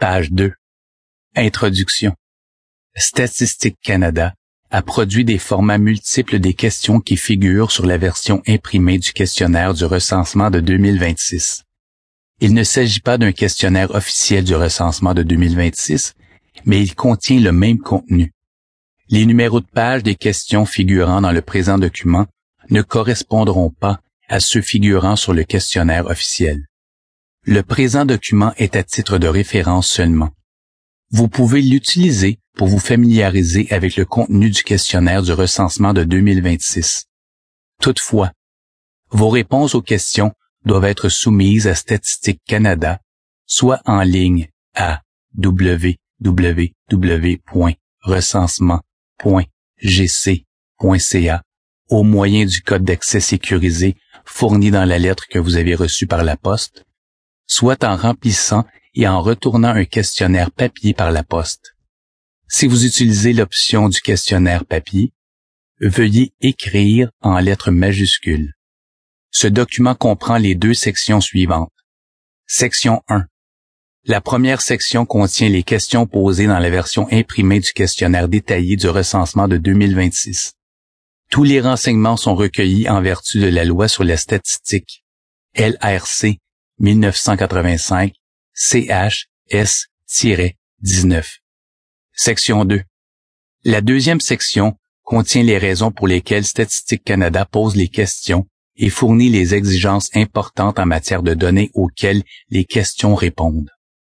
Page 2. Introduction. Statistique Canada a produit des formats multiples des questions qui figurent sur la version imprimée du questionnaire du recensement de 2026. Il ne s'agit pas d'un questionnaire officiel du recensement de 2026, mais il contient le même contenu. Les numéros de page des questions figurant dans le présent document ne correspondront pas à ceux figurant sur le questionnaire officiel. Le présent document est à titre de référence seulement. Vous pouvez l'utiliser pour vous familiariser avec le contenu du questionnaire du recensement de 2026. Toutefois, vos réponses aux questions doivent être soumises à Statistique Canada, soit en ligne à www.recensement.gc.ca au moyen du code d'accès sécurisé fourni dans la lettre que vous avez reçue par la poste, soit en remplissant et en retournant un questionnaire papier par la poste. Si vous utilisez l'option du questionnaire papier, veuillez écrire en lettres majuscules. Ce document comprend les deux sections suivantes. Section 1. La première section contient les questions posées dans la version imprimée du questionnaire détaillé du recensement de 2026. Tous les renseignements sont recueillis en vertu de la loi sur la statistique, LRC 1985, CHS-19. Section 2. La deuxième section contient les raisons pour lesquelles Statistique Canada pose les questions et fournit les exigences importantes en matière de données auxquelles les questions répondent.